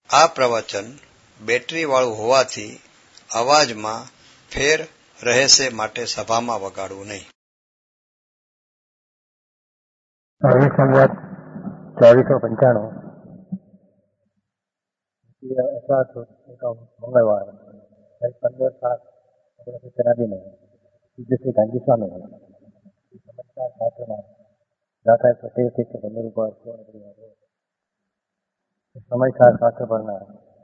આ પ્રવચન બેટરીવાળું હોવાથી અવાજમાં ફેર રહેશે માટે સભામાં વગાડવું નહીં. સંવત 2495 મંગળવાર 15/7 પૂજ્ય ગાંધી સ્વામી સમાચાર શાસ્ત્રમાં દાખલા 13 ઉપર સમાચાર શાસ્ત્ર પરના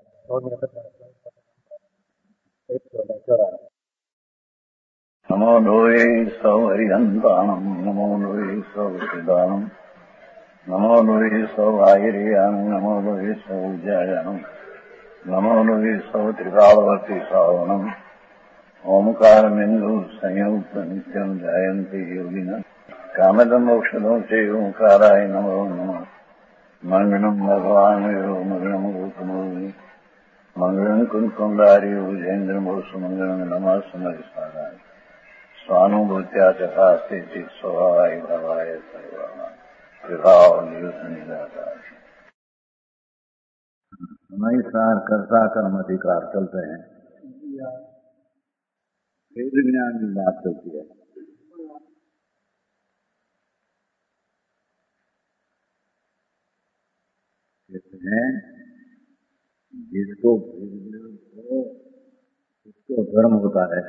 194. नमो लोये सौहरिहन्ताणम् नमो लोये सौहृदानम् नमो लोये सौभागिर्यानम् नमो लोये सौज्यायानम् नमो लोये सौत्रिकालवर्ति सावनम् ओमकारमिन्दु संयुक्त नित्यम् जायन्ति योगिनः कामदम् मोक्षदम् च ओंकाराय नमो नमः मङ्गलम् भगवान् यो मङ्गलम् गौतमोऽपि मङ्गलम् कुन्कुण्डारि भुजेन्द्रमोसु मङ्गलम् नमः समरिसाराय स्वानुभूत्या चकास्ते चित् स्वभावाय भवाय समय सार कर्ता कर्म अधिकार चलते हैं. वेद ज्ञान की बात चलती है. कहते हैं जिसको वेद ज्ञान हो उसको धर्म होता है.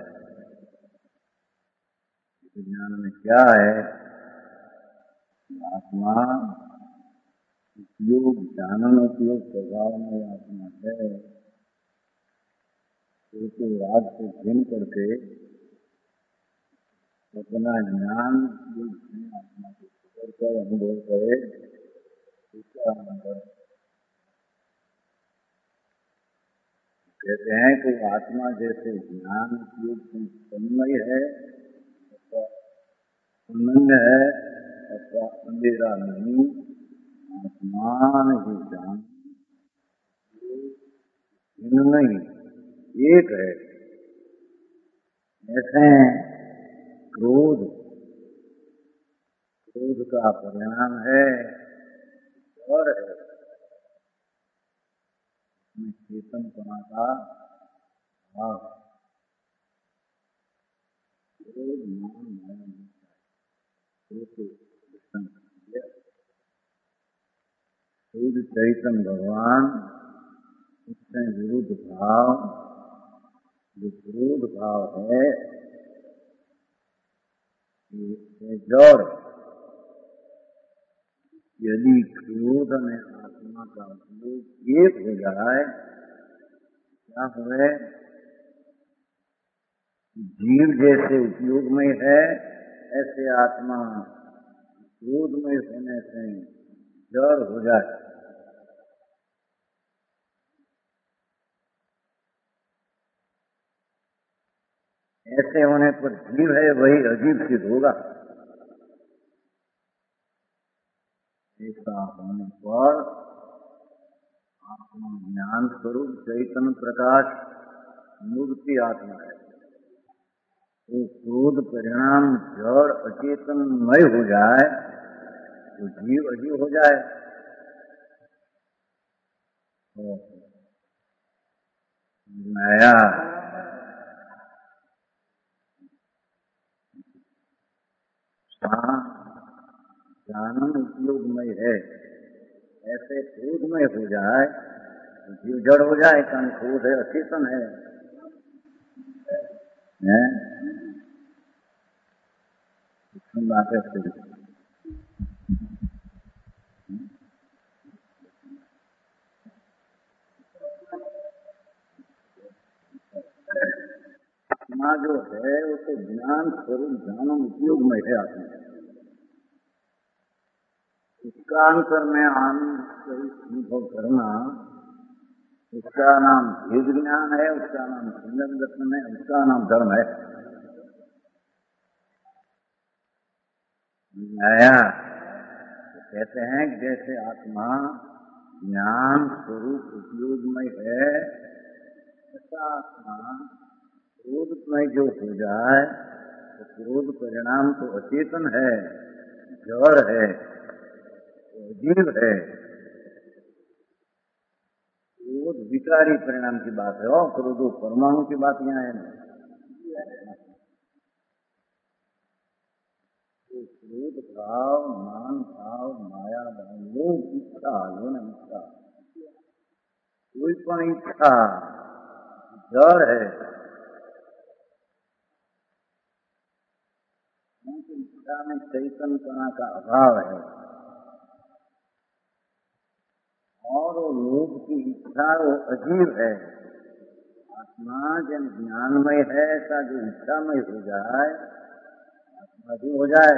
ज्ञान में क्या है? आत्मा उपयोग जानन उपयोग स्वभाव में आत्मा है. तो राग से भिन्न करके अपना ज्ञान आत्मा को कर अनुभव करे उसका अनुभव. कहते हैं कि आत्मा जैसे ज्ञान उपयोग से तन्मय है अनन्य है अथवा अंधेरा नहीं. आत्मान ही जान नहीं एक है. ऐसे क्रोध का परिणाम है और है चेतनपना का भाव. क्रोध मान माया शुद्ध चैतन्य भगवान उससे विरुद्ध भाव जो क्रोध भाव है ये जड़. यदि क्रोध में आत्मा का उपयोग एक हो जाए क्या हुए? जीव जैसे उपयोग में है ऐसे आत्मा क्रोध में होने से जड़ हो जाए. ऐसे होने पर जीव है वही अजीब सिद्ध होगा. ऐसा होने पर आत्मा ज्ञान स्वरूप चैतन्य प्रकाश मूर्ति आत्मा है. तो क्रोध परिणाम जड़ अचेतनमय हो जाए तो जीव अजीव हो जाए. नया जानन उपयोगमय है ऐसे क्रोधमय हो जाए तो जीव जड़ हो जाए. कारण क्रोध है अचेतन है. बात है आत्मा जो है वो तो ज्ञान स्वरूप जानन उपयोग में है. आत्मा उसका अंतर में आनंद अनुभव करना उसका नाम भेद ज्ञान है. उसका नाम संयम दर्शन है. उसका नाम धर्म है. नया कहते हैं कि जैसे आत्मा ज्ञान स्वरूप उपयोगमय है ऐसा आत्मा क्रोधमय जो हो जाए तो क्रोध परिणाम तो अचेतन है, जड़ है, अजीब है. विकारी परिणाम की बात है और क्रोधो परमाणु की बात यहाँ है नहीं। तो क्रोध भाव, मान भाव, माया भाव, लोभ, इच्छा, ये ना इच्छा, कोई पण इच्छा जड़ है, क्योंकि इच्छा में चैतन्यपना का अभाव है। और वो लोभ की इच्छा वो अजीब है। आत्मा जब ज्ञानमय है ऐसा जो इच्छामय हो जाए, आत्मा भी हो जाए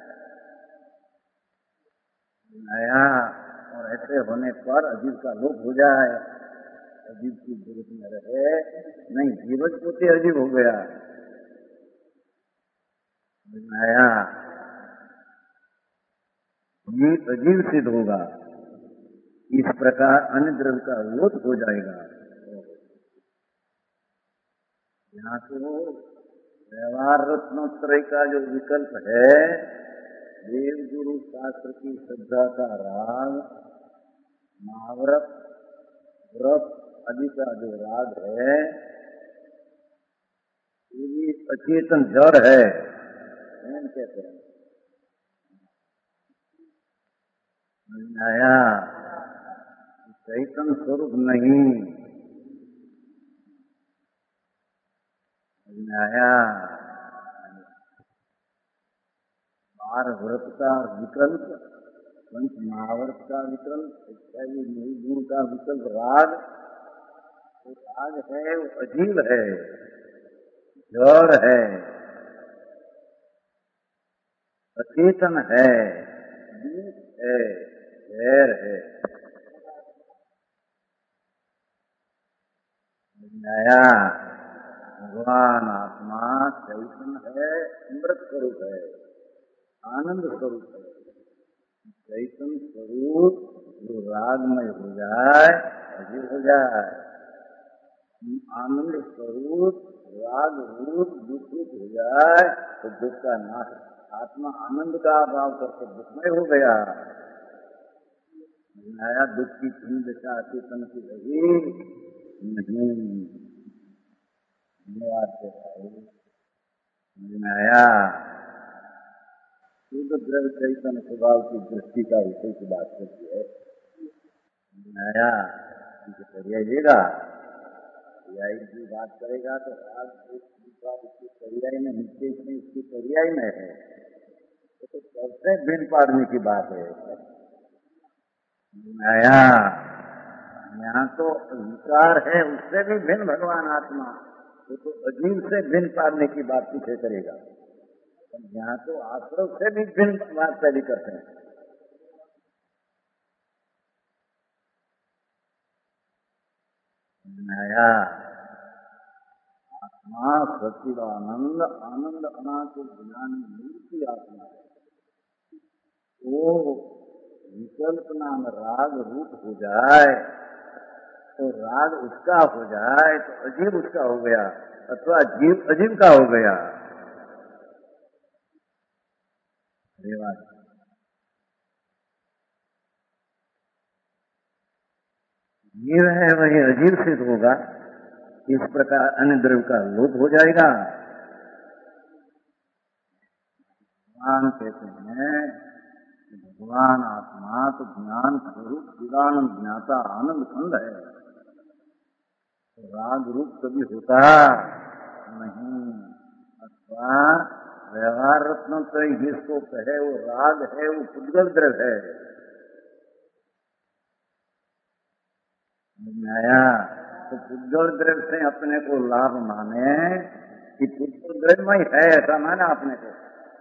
नया, और ऐसे होने पर अजीब का लोभ हो जाए, अजीब की जरूरत में रहे नहीं, जीवन पोते अजीब हो गया नया, ये अजीब सिद्ध होगा। इस प्रकार अन्य द्रव्य का लोप हो जाएगा। यहाँ तो व्यवहार रत्नोत्तरय का जो विकल्प है, देव गुरु शास्त्र की श्रद्धा का राग, महाव्रत व्रत आदि का जो राग है, ये भी अचेतन जड़ है, कहते हैं आया, चैतन्य स्वरूप नहीं आया। बार व्रत का विकल्प, पंच महाव्रत का विकल्प, इत्यादि गुण का विकल्प राग, वो राग है, वो अजीब है, जड़ है, अचेतन है, बीज है, जहर है नया। भगवान आत्मा चैतन्य है, अमृत स्वरूप है, आनंद स्वरूप है। चैतन्य स्वरूप जो रागमय हो जाए, अजीब हो जाए, आनंद स्वरूप राग रूप दुख हो जाए तो दुख का नाश। आत्मा आनंद का अभाव करके दुखमय हो गया, नया दुख की पूर्ण दशा चेतन की रही नहीं, नया शुद्ध द्रव्य चैतन्य स्वभाव की दृष्टि का विषय की बात होती है। नया करिएगा, की बात करेगा तो राग उसकी पर्याय में नीचे में उसकी पर्याय में है, तो सबसे भिन्न पाड़ने की बात है नया। यहाँ तो विकार है, उससे भी भिन्न भगवान आत्मा, वो तो अजीब से भिन्न पाड़ने की बात पीछे करेगा। यहाँ तो आश्रव से भी भिन्न बात पहले करते हैं। नया आत्मा सच्चिदानंद आनंद अनाथ ज्ञान मूर्ति आत्मा है, वो विकल्प नाम राग रूप हो जाए तो राग उसका हो जाए तो अजीब उसका हो गया, अथवा जीव अजीब का हो गया। जीव है वही अजीब सिद्ध होगा। इस प्रकार अन्य द्रव्य का लोप हो जाएगा। भगवान कहते हैं भगवान आत्मा तो ज्ञान स्वरूप चिदानंद ज्ञाता आनंद खंड है, राग रूप कभी होता नहीं। अथवा व्यवहार रत्न तो जिसको कहे वो राग है, वो पुद्गल द्रव्य है। नया तो पुद्गल द्रव्य से अपने को लाभ माने कि पुद्गल द्रव्य में है, ऐसा माना अपने को।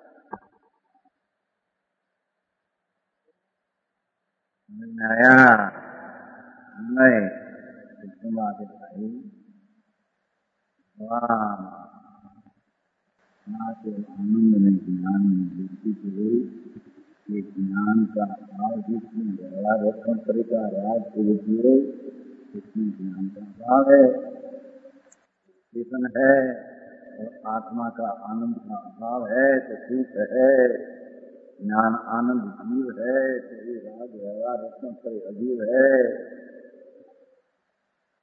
नया नहीं भाई आनंद में ज्ञान में वृत्ति को ये ज्ञान का भाव जिसमें व्यवहार रक्षण तरीका राज को इसमें ज्ञान का भाव है, चेतन है, और आत्मा का आनंद का अभाव है तो सुख है, ज्ञान आनंद जीव है तो ये राज व्यवहार रक्षण तरीका अजीव है।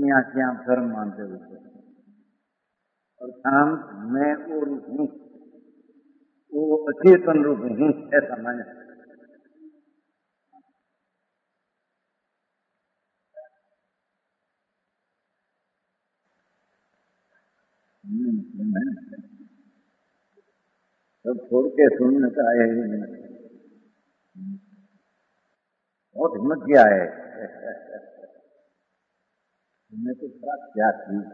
अपनी आंखें धर्म मानते हुए अर्थात मैं वो रूप हूँ, वो अचेतन रूप हूँ, ऐसा माने। सब छोड़ के सुनने का है, बहुत हिम्मत किया है। तुमने तो क्या चीज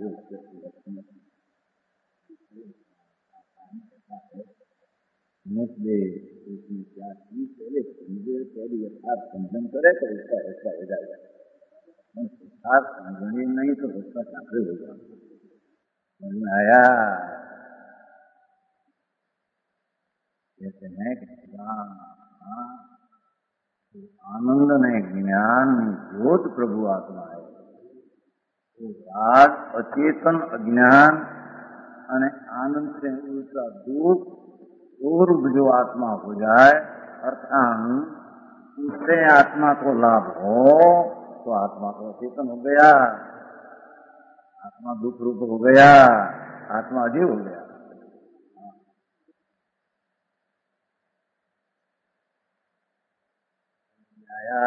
उसमें क्या चीज पहले समझे, पहले यथार्थ समझन करे तो उसका ऐसा हो जाएगा। यथार्थ समझनी नहीं तो उसका चाकरी होगा। समझ में आया? कहते हैं कि आनंद ने ज्ञान ज्योत प्रभु आत्मा है। तो राग अचेतन अज्ञान અને आनंद से उल्टा दुख और जो आत्मा हो जाए, अर्थात उससे आत्मा को लाभ हो तो आत्मा तो अचेतन हो गया, आत्मा दुख रूप हो गया, आत्मा अजीव हो गया। आया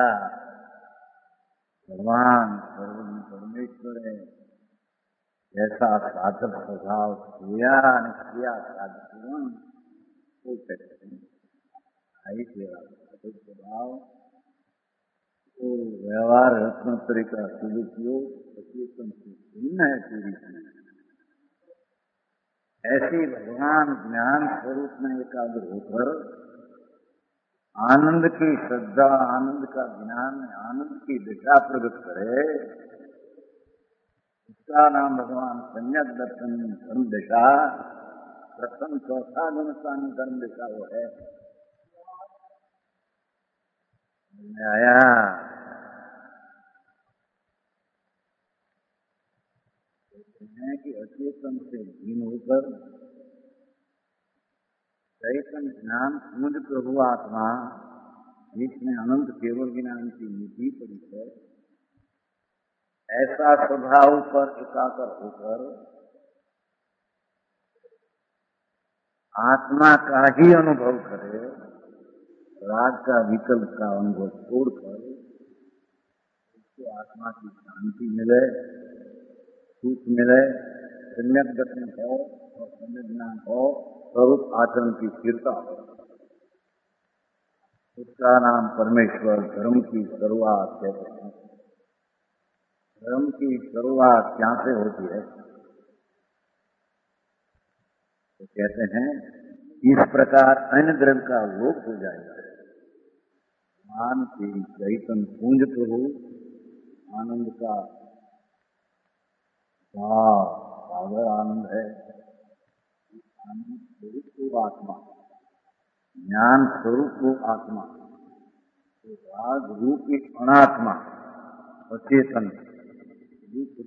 भगवान सर्वज्ञ परमेश्वर है, ऐसा साधक स्वभाव किया साधन वो कहते हैं। आई सेवा साधक स्वभाव तो व्यवहार रत्नोत्तरी का सदुपयोग अचेतन से भिन्न है पूरी चीज। ऐसे भगवान ज्ञान स्वरूप में एकाग्र होकर आनंद की श्रद्धा, आनंद का ज्ञान, आनंद की दिशा प्रकट करे, उसका नाम भगवान सम्यक दर्शन धर्म दिशा, प्रथम चौथा गुणस्थानी धर्म दिशा वो है। आया कहते हैं कि अचेतन से हीन होकर चैतन्य ज्ञान मुझ प्रभु आत्मा जिसमें अनंत केवल ज्ञान की निधि पड़ी है, ऐसा स्वभाव पर एकाग्र होकर आत्मा का ही अनुभव करे, राग का विकल्प का अनुभव छोड़कर उसको आत्मा की शांति मिले, सुख मिले, सम्यक दर्शन हो और सम्यक ज्ञान हो, स्वरूप आचरण की स्थिरता हो, उसका नाम परमेश्वर धर्म की शुरुआत कहते हैं। धर्म की शुरुआत क्या से होती है? तो कहते हैं इस प्रकार अन्य द्रव्य का लोप हो जाएगा। मान की चैतन्य पूंज प्रभु आनंद का सागर आनंद है, आनंद स्वरूप आत्मा, ज्ञान स्वरूप आत्मा, तो राग रूपी अनात्मा अचेतन रूप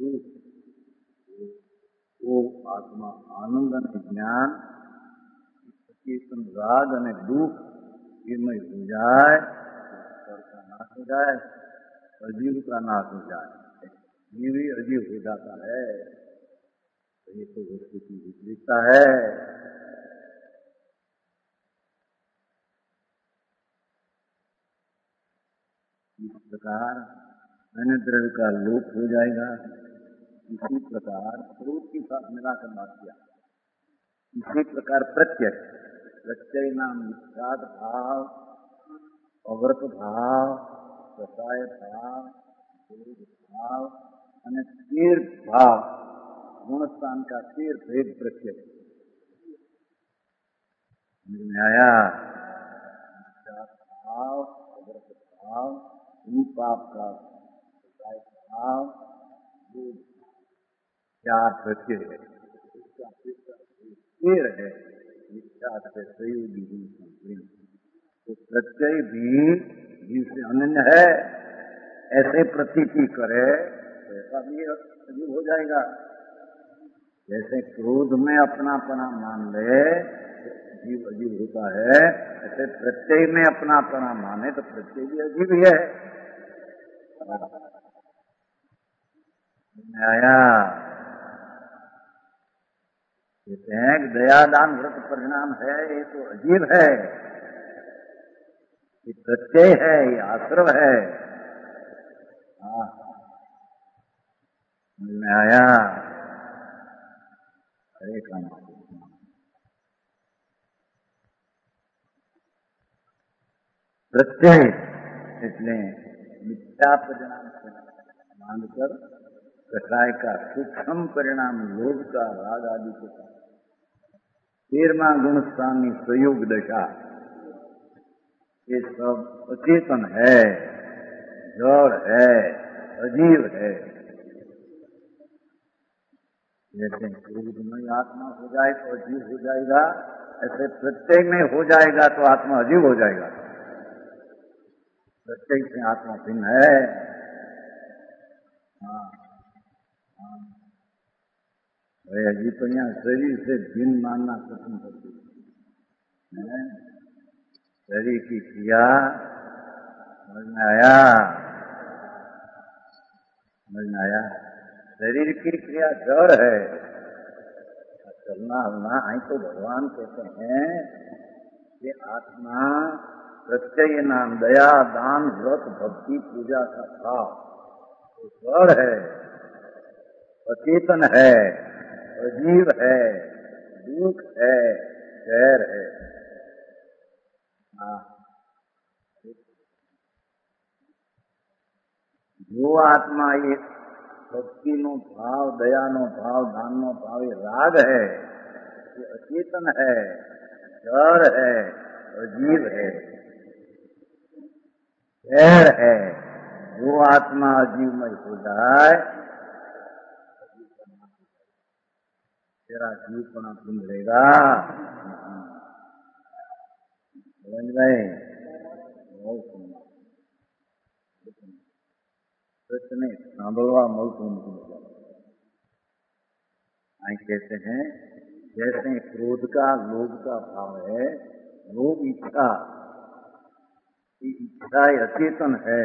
वो आत्मा आनंद અને ज्ञान अचेतन राग અને दुख इनमें हो जाए, का नाश हो जाए, अजीव का नाश हो जाए, ये भी अजीव हो जाता है। ये तो वस्तु की विपरीतता है। इस प्रकार अन्य द्रव्य का लोप हो जाएगा। इसी प्रकार क्रोध के साथ मिलाकर बात किया। इसी प्रकार प्रत्यय नाम निष्ठाद भाव, अव्रत भाव, कसाय भाव, भाव અને तीर भाव, गुणस्थान का तीर भेद प्रत्यय आया। भाव, अव्रत भाव, पाप का भाव, चार प्रत्यय है, उसका तीर है, इच्छा से सहयोगी रूप। तो प्रत्यय भी जीव से अनन्य है, ऐसे प्रतीति करे ऐसा भी अजीब हो जाएगा। जैसे क्रोध में अपनापना मान ले जीव अजीब होता है, ऐसे प्रत्यय में अपनापना माने तो प्रत्यय भी अजीब ही है। आया कहते हैं कि दयादान व्रत परिणाम है, ये तो अजीब है, ये प्रत्यय है, ये आश्रव है। समझ में आया? हरे काम प्रत्यय इसलिए मिथ्या परिणाम से मानकर कषाय का सूक्ष्म परिणाम लोभ का राग आदि के साथ 13वां गुण स्थानी संयोग दशा, ये सब अचेतन है, जड़ है, अजीव है। जैसे क्रोधमय आत्मा हो जाए तो अजीव हो जाएगा, ऐसे प्रत्यय में हो जाएगा तो आत्मा अजीव हो जाएगा। प्रत्यय से आत्मा भिन्न है। अजीब तो यहाँ शरीर से भिन्न मानना कठिन होती है। शरीर की क्रिया समझ में आया? समझ में आया? शरीर की क्रिया जड़ है, चलना हलना आई तो भगवान कहते हैं कि आत्मा प्रत्यय नाम दया दान व्रत भक्ति पूजा का भाव तो जड़ है, अचेतन है, अजीव है, दुख है, जहर है। जो आत्मा ये भक्ति नो भाव, दया नो भाव, दान नो भाव, ये राग है, ये अचेतन है, जड़ है, अजीव है, जहर है। जो आत्मा अजीवमय हो जाए तेरा जीवपना पिंजरेगा। समझ गए? प्रश्न सांभलवा मलतून आई कहते हैं जैसे क्रोध का लोभ का भाव है, लोभ इच्छा, ये इच्छा अचेतन है,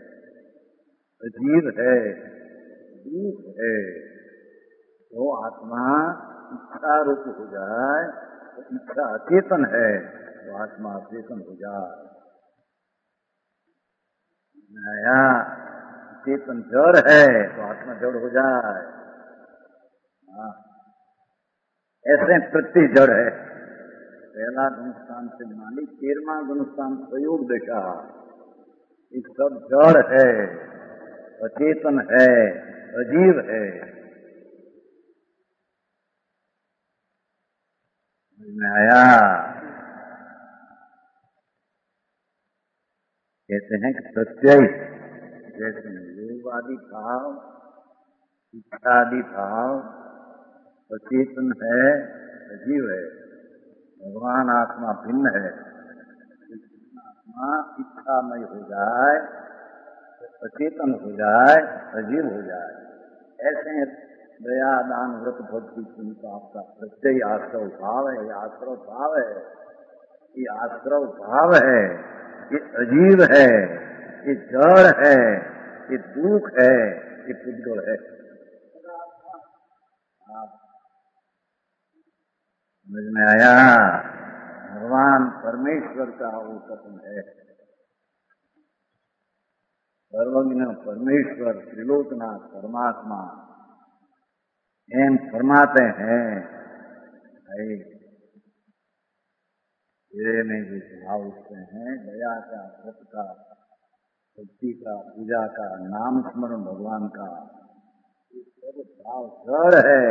अजीव है, दुख है। तो आत्मा इच्छा रूप हो जाए तो इच्छा अचेतन है, तो आत्मा अचेतन हो जाए। नया चेतन जड़ है तो आत्मा जड़ हो जाए। ऐसे प्रति जड़ है। पहला गुणस्थान से मानी 13वां गुणस्थान प्रयोग दशा, ये सब जड़ है, अचेतन है, अजीव है। में आया? कहते हैं कि प्रत्यय जैसे लोभ आदि भाव, इच्छा आदि भाव अचेतन है, अजीव है। भगवान आत्मा भिन्न है। आत्मा इच्छामय हो जाए, अचेतन हो जाए, अजीव हो जाए। ऐसे दया दान व्रत भक्ति चिंता आपका प्रत्यय आश्रव भाव है। ये आश्रव भाव है, ये आश्रव भाव है, ये अजीव है, ये जड़ है, ये दुख है, ये पुद्गल है। समझ में आया? भगवान परमेश्वर का वो कथन है। सर्वज्ञ परमेश्वर त्रिलोकनाथ परमात्मा एम फरमाते हैं, हीरे में भी भाव उठते हैं, दया का, व्रत का, भक्ति का, पूजा का, नाम स्मरण भगवान का, ये सब भाव जड़ है,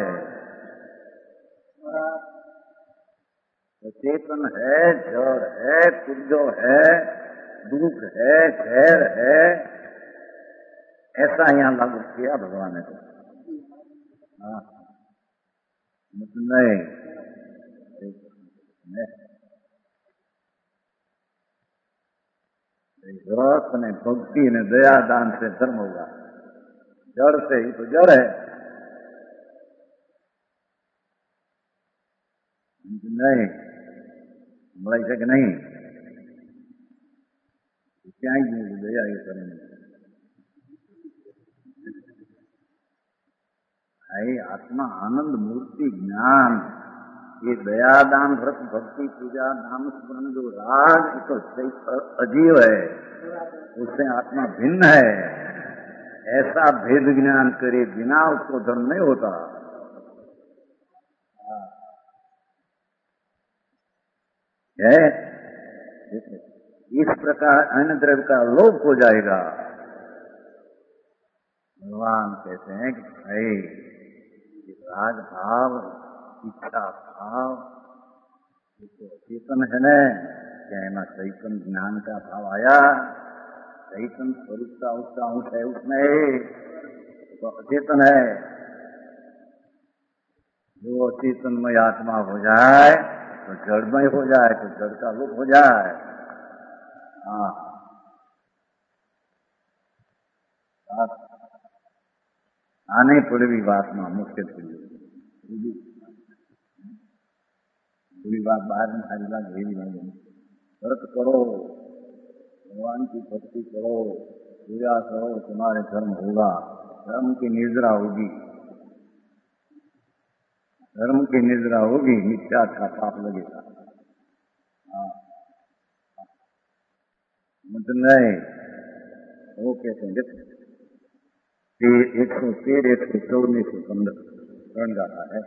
चेतन है, जड़ है, कुंजो है, दुख है, खैर है। ऐसा यहाँ लागू किया भगवान ने। नहीं व्रत ने भक्ति ने दया दान से धर्म होगा, जड़ से ही तो जड़ है। नहीं मलाई से कि नहीं क्या ही दया ये करेंगे। है आत्मा आनंद मूर्ति ज्ञान, ये दया दान व्रत भक्ति पूजा नाम स्मरण जो राग तो अजीव है, उससे आत्मा भिन्न है। ऐसा भेद ज्ञान करे बिना उसको धर्म नहीं होता। है इस प्रकार अन्य द्रव्य का लोभ हो जाएगा। भगवान कहते हैं कि भाई राग भाव इच्छा भाव तो चेतन है न, क्या है ना चैतन ज्ञान का भाव आया, चैतन स्वरूप का उसका अंश है उसमें, तो अचेतन है। जो अचेतनमय आत्मा हो जाए तो जड़मय हो जाए, तो जड़ का लोप हो जाए। हाँ, आने पूरी बात में मुख्य पूरी बात बाहर में सारी बात भेजी नहीं। व्रत करो, भगवान की भक्ति करो, पूजा करो, तुम्हारे धर्म होगा, धर्म की निर्जरा होगी, धर्म की निर्जरा होगी, मिथ्या का पाप लगेगा। मतलब नहीं, वो कहते हैं 113, 114, 115 गाता है।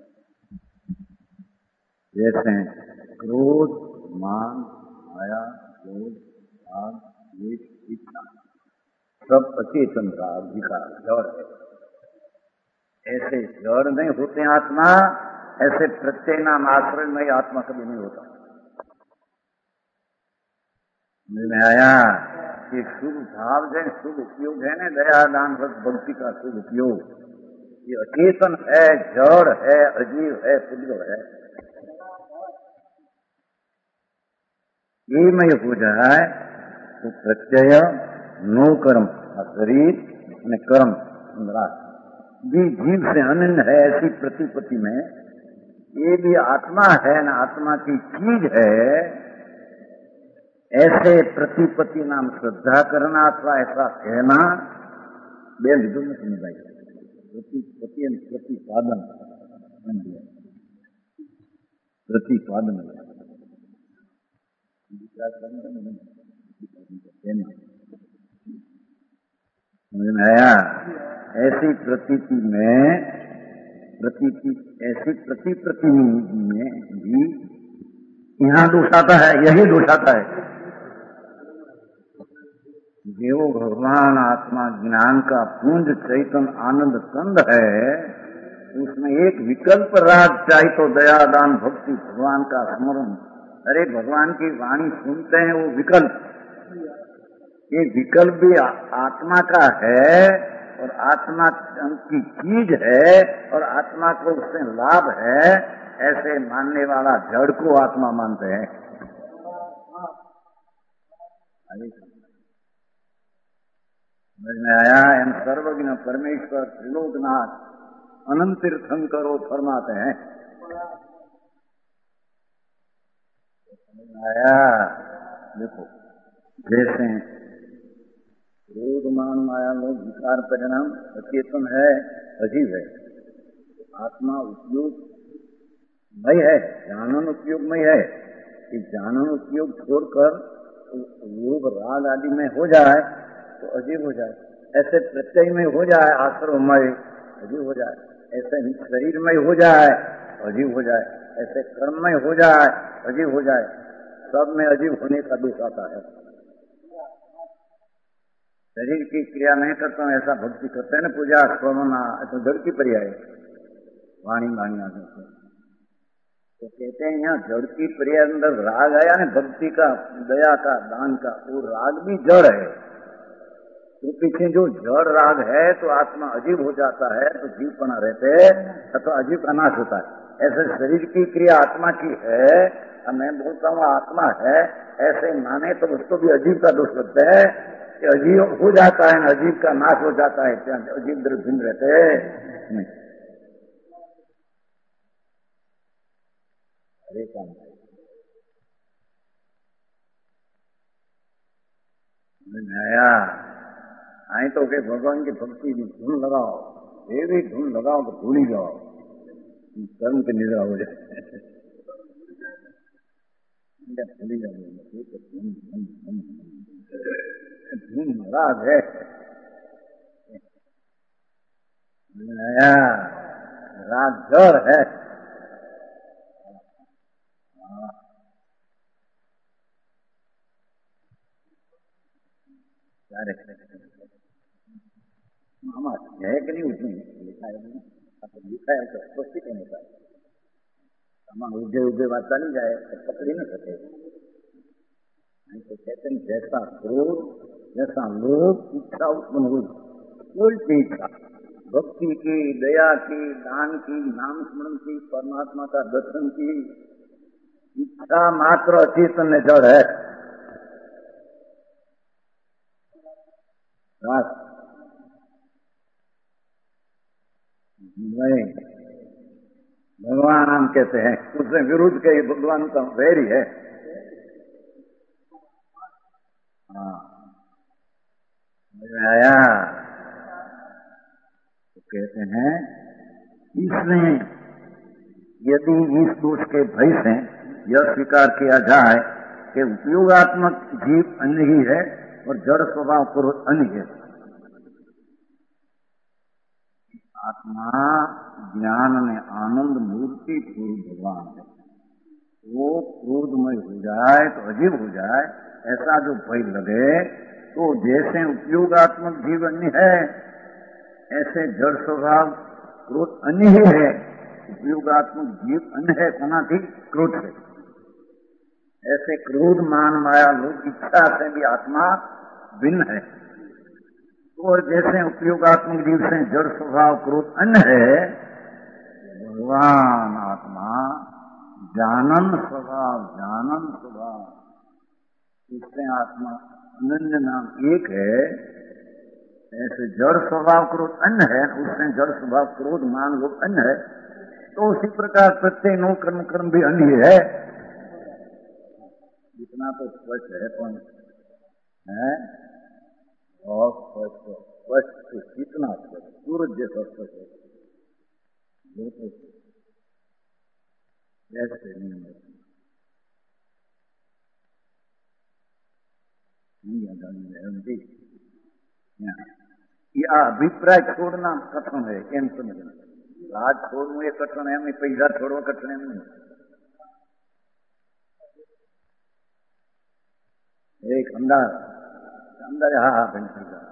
जैसे क्रोध, मान, माया, क्रोध, भाग, द्वेष, इच्छा सब अचेतन का विकार जड़ है। ऐसे जड़ नहीं होते आत्मा, ऐसे प्रत्यय नाम आश्रय में आत्मा कभी नहीं होता। में आया कि शुभ भाव जो शुभ उपयोग है ना, दया दान भक्ति का शुभ उपयोग, ये अचेतन है, जड़ है, अजीव है, पुद्गल है। ये में हो जाए तो प्रत्यय नो कर्म, शरीर ने कर्म भी जीव से अनन्य है। ऐसी प्रतिपत्ति में ये भी आत्मा है ना, आत्मा की चीज है। ऐसे प्रतिपत्ति नाम श्रद्धा करना अथवा ऐसा कहना बे विधु में समझाई। प्रतिपत्ति प्रतिपादन, प्रतिपादन समझ में आया। ऐसी प्रतीति में ऐसी प्रतिपत्ति में भी यहाँ दोष आता है, यही दोष आता है। जो भगवान आत्मा ज्ञान का पुंज चैतन आनंद कंद है, उसमें एक विकल्प राग चाहे तो दया दान भक्ति भगवान का स्मरण। अरे भगवान की वाणी सुनते हैं, वो विकल्प, ये विकल्प भी आत्मा का है और आत्मा की चीज है और आत्मा को उससे लाभ है। ऐसे मानने वाला जड़ को आत्मा मानते हैं। समझ में आया। हम सर्वज्ञ परमेश्वर त्रिलोकनाथ अनंत तीर्थंकर फरमाते हैं। समझ में आया। देखो जैसे क्रोध मान माया लोग विकार परिणाम अचेतन है, अजीव है। आत्मा उपयोग मय है, जानन उपयोगमय है। कि जानन उपयोग छोड़कर लोभ राग आदि में हो जाए तो अजीब हो जाए। ऐसे प्रत्यय में हो जाए आश्रममय, अजीब हो जाए। ऐसे शरीर में हो जाए अजीब हो जाए। ऐसे कर्म में हो जाए अजीब हो जाए। सब में अजीब होने का दोष आता है। शरीर की क्रिया नहीं करता हूँ, ऐसा भक्ति करते हैं ना, पूजा स्मरणा, तो जड़ की पर्याय वाणी वाणी आगे तो कहते हैं यहाँ जड़ की पर्याय अंदर राग आया ना, भक्ति का, दया का, दान का, वो राग भी जड़ है। तो पीछे जो जड़ राग है तो आत्मा अजीब हो जाता है, तो जीवपना रहते अथवा अजीब का नाश होता है। ऐसे शरीर की क्रिया आत्मा की है, मैं बोलता हूँ आत्मा है, ऐसे माने तो उसको भी अजीब का दोष लगता है कि अजीब हो जाता है, अजीब का नाश हो जाता है, अजीब द्रव्य भिन्न रहते हैं। अरे काम आया आई तो के भगवान की भक्ति में धुन लगाओ, ये भी धुन लगाओ तो भूल ही जाओ, कर्म की निद्रा हो जाए, भूल ही जाओ। धुन राग है, राग जड़ है। मामा है कि नहीं, उसमें लिखा है नहीं, लिखा है तो स्पष्ट नहीं होता। मामा उगे उगे बात नहीं जाए तो पकड़ी नहीं सके। नहीं तो कहते हैं जैसा क्रोध, जैसा लोभ, इच्छा उत्पन्न हुई, कोई इच्छा भक्ति की, दया की, दान की, नाम स्मरण की, परमात्मा का दर्शन की इच्छा मात्र अचेतन में जड़ है। नहीं, भगवान हम कहते हैं, उससे विरुद्ध के भगवान का वैरी है। हाँ, आया तो कहते हैं इसमें यदि इस दोष के भय से यह स्वीकार किया जाए कि उपयोगात्मक जीव अन्य ही है और जड़ स्वभाव पुरुष अन्य है, आत्मा ज्ञान में आनंद मूर्ति पूर्व भगवान है, वो क्रोधमय हो जाए तो अजीब हो जाए, ऐसा जो भय लगे तो जैसे उपयोगात्मक जीव अन्य है ऐसे जड़ स्वभाव क्रोध अन्य ही है। उपयोगात्मक जीव अन्य है सनाथी क्रोध से, ऐसे क्रोध मान माया लोग इच्छा से भी आत्मा भिन्न है। और जैसे उपयोगात्मक जीव से जड़ स्वभाव क्रोध अन्य है, भगवान आत्मा जानन स्वभाव, इससे आत्मा अनन्य नाम एक है। ऐसे जड़ स्वभाव क्रोध अन्य है, उससे जड़ स्वभाव क्रोध मान लोग अन्य है, तो उसी प्रकार प्रत्यय नो कर्म कर्म भी अन्य है। इतना तो स्पष्ट है, कौन है और स्पष्ट कितना स्पष्ट, सूरज जैसा स्पष्ट है, वो तो ऐसे नहीं है। अभिप्राय छोड़ना कठिन है, केम समझना, राज छोड़ू ये कठिन है, पैसा छोड़ो कठिन है नहीं। एक अंदर हाँ पेंशन का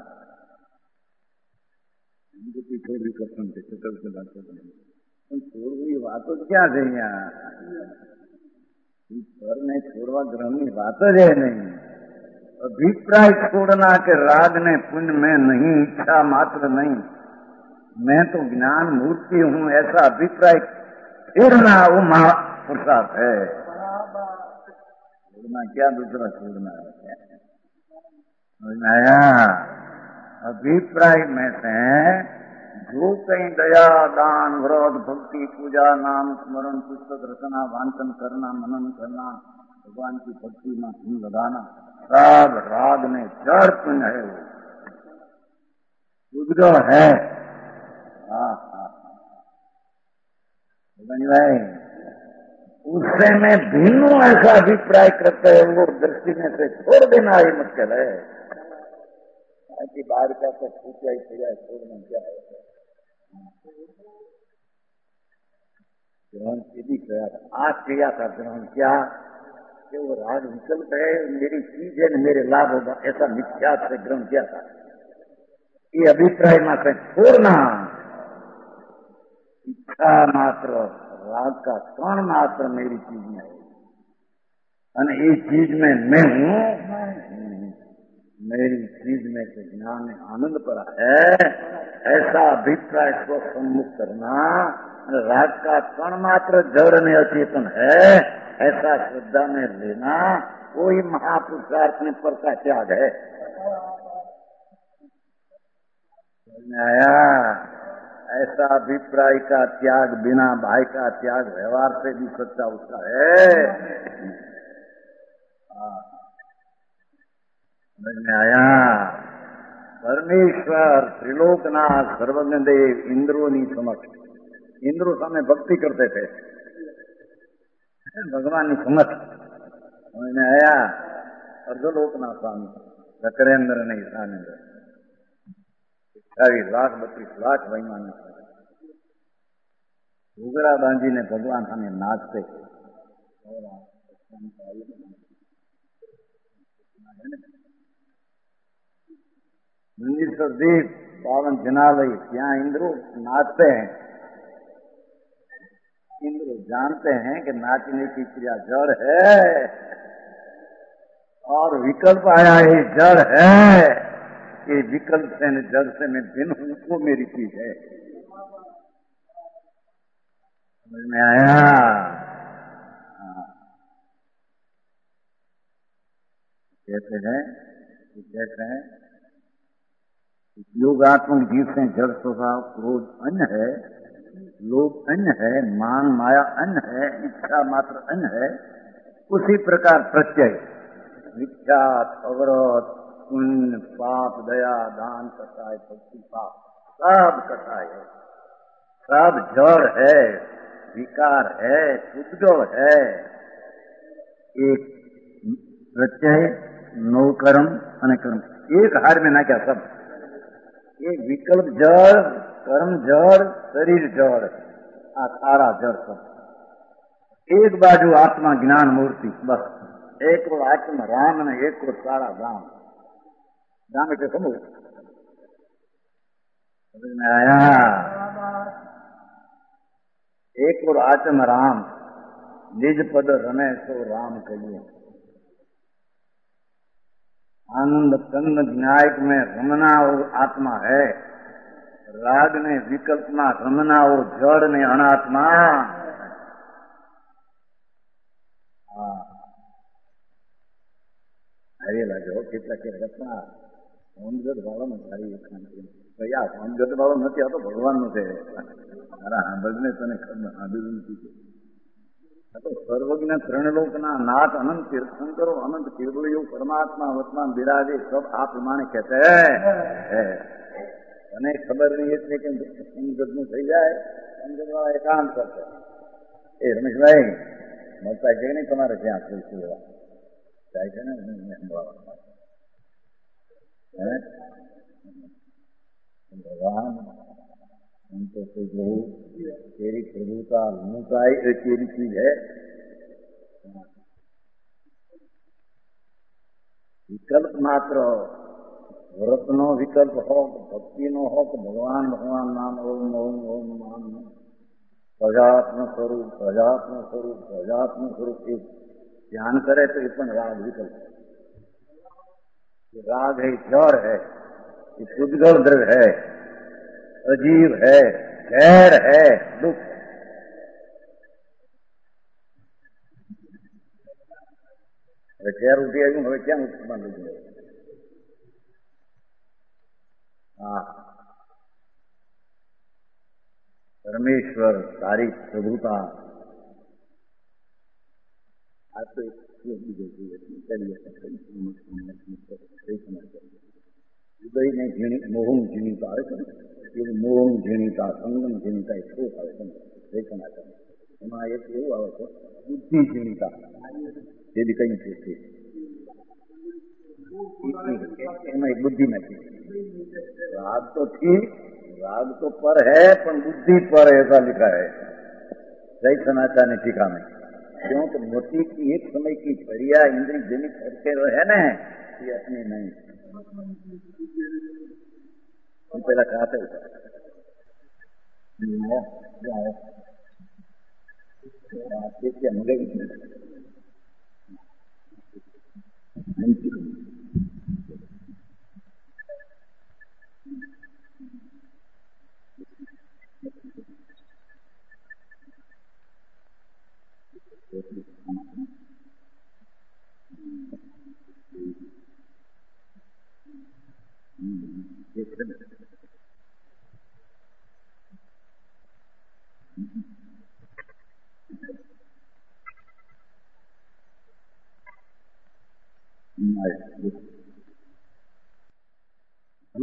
छोड़ भी कठिन थे, चक्कर से बात कर छोड़ हुई बात तो क्या है यहाँ, घर में छोड़वा ग्रहण की बात है नहीं। अभिप्राय छोड़ना के राग ने पुण्य में नहीं, इच्छा मात्र नहीं, मैं तो ज्ञान मूर्ति हूँ, ऐसा अभिप्राय छोड़ना वो महापुरुषार्थ है। छोड़ना क्या दूसरा छोड़ना है, अभिप्राय में से जो कहीं दया दान व्रत भक्ति पूजा नाम स्मरण पुस्तक रचना वांचन करना मनन करना भगवान की भक्ति में धुन लगाना सब राग में जड़ पुण्य है, वो उद्गव है। भाई उससे मैं भिन्न ऐसा अभिप्राय करते हैं, वो दृष्टि में से छोड़ देना ही मुश्किल है कि बाहर का तो छूटा ही छुआ छोड़ना क्या है। ग्रहण सीधी किया था, आज किया था ग्रहण, क्या कि वो राग निकल गए, मेरी चीज है मेरे लाभ होगा, ऐसा मिथ्या से ग्रहण किया था। ये अभिप्राय मात्र छोड़ना, इच्छा मात्र राग का कण मात्र मेरी चीज में है, और इस चीज में मैं हूँ, मेरी चीज में से ज्ञान में आनंद पड़ा है, ऐसा अभिप्राय को सम्मुख करना। राग का कण मात्र जड़ में अचेतन है, ऐसा श्रद्धा में लेना, वही महापुरुषार्थ में पर का त्याग है। आया ऐसा अभिप्राय का त्याग बिना भाई का त्याग व्यवहार से भी सच्चा उसका है। समझ में आया? પરમેશ્વર ત્રિલોકનાથ સર્વજ્ઞ દેવ ઇન્દ્રોની સમક્ષ ઇન્દ્રો સામે ભક્તિ કરતે थे ભગવાનની સમક્ષ અને આયા અર્ધલોકના સ્વામી ચક્રેન્દ્ર ને ઈશાનેન્દ્ર 28 લાખ 32 લાખ વૈમાન ઘૂઘરા બાંધીને ભગવાન સામે નાચતે मंदिर देव पावन जनालय यहाँ इंद्रो नाचते हैं। इंद्र जानते हैं कि नाचने की क्रिया जड़ है और विकल्प आया है जड़ है। ये विकल्प से जड़ से मैं भिन्न हूं, वो मेरी चीज है। समझ में आया? कहते हैं योगात्मक जीव से जड़ स्वभाव क्रोध अन्य है, लोभ अन्य है, मान माया अन्य है, इच्छा मात्र अन्य है। उसी प्रकार प्रत्यय विख्यात अवरोध पुण्य पाप दया दान कसाय भक्ति पाप सब कसाय है, सब जड़ है, विकार है, उद्गव है। एक प्रत्यय नौ कर्म અને કર્મ એક હાર में ना क्या सब एक विकल्प जड़ कर्म जड़ शरीर जड़ आ सारा जड़ सब एक बाजू आत्मा ज्ञान मूर्ति बस एक और आत्मा राम ने एक और सारा राम राम એટલે સમજ में आया। एक और आत्म राम निज पद रमे सो राम कहिए। आनंद कंद न्यायिक में रमना वो आत्मा है, राग ने विकल्प में रमना वो जड़ ने अनात्मा। अरे लगे કેટલા કે રચના ઓમગઢ વાળાનો સારી કયા ઓમગઢ વાળો નથી આ તો ભગવાનનો છે મારા સાંભળને તને ખબર સાંભળ્યું નથી तो सर्वज्ञ त्रिलोकना नाथ अनंत तीर्थंकरो अनंत केवलियो परमात्मा वर्तमान विराजे सब आप प्रमाणे कहते हैं। મને ખબર નહીં એટલે કે સમજનું થઈ જાય સમજવા એકાંત કરશે એ રમેશભાઈ મળતા છે કે નહીં તમારે ત્યાં ખુલશું એવા જાય છે ને ભગવાન उनको कोई प्रभु तेरी प्रभुता लूटाई तेरी चीज है। विकल्प मात्र व्रत नो विकल्प हो भक्ति नो हो तो भगवान भगवान नाम ओम ओम ओम नाम प्रजात्म स्वरूप एक ध्यान करे तो इतना राग विकल्प राग है जड़ है शुद्धगढ़ द्रव्य है अजीब है खैर है दुख खैर उठी आई हमें क्या मान लीजिए। हाँ परमेश्वर सारी प्रभुता आज तो हृदय ने झीणी मोहम झीणीता मोहम झीणीता संगम झीणीता एक श्लोक આવે છે દેખનાચર એમાં એક એવું આવે છે બુદ્ધિ झीणीता જે બી કઈ છે એમાં એક बुद्धि નથી राग तो पर है पर बुद्धि पर ऐसा लिखा है सही समाचार ने टीका में क्यों तो मोती की एक समय की क्रिया इंद्रिय जनित करके है ना ये अपनी नहीं पहला कहा था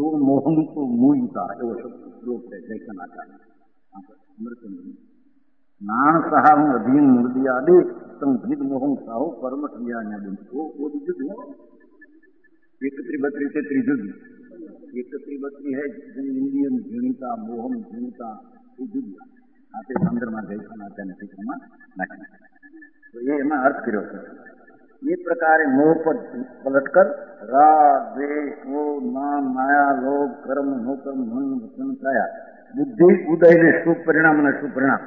जो मोहन को मूलता एवो श्लोक है जयकनाचार्य नाण साहब अधीन मुर्दियादि तम जिद मोहन साहु परमठ ज्ञान वो जुद एक त्रिबत्री से त्रिजुद एक त्रिबत्री है इंडियन झीणिता मोहन झीणिता जुद आपे संदर्भ जयकनाचार्य टीका नाखी तो ये एम अर्थ करो ये प्रकार मोह पर पलटकर राग द्वेष मोह मान माया लोभ कर्म नोकर्म मन वचन काया बुद्धि उदय ने शुभ परिणाम ने शुभ परिणाम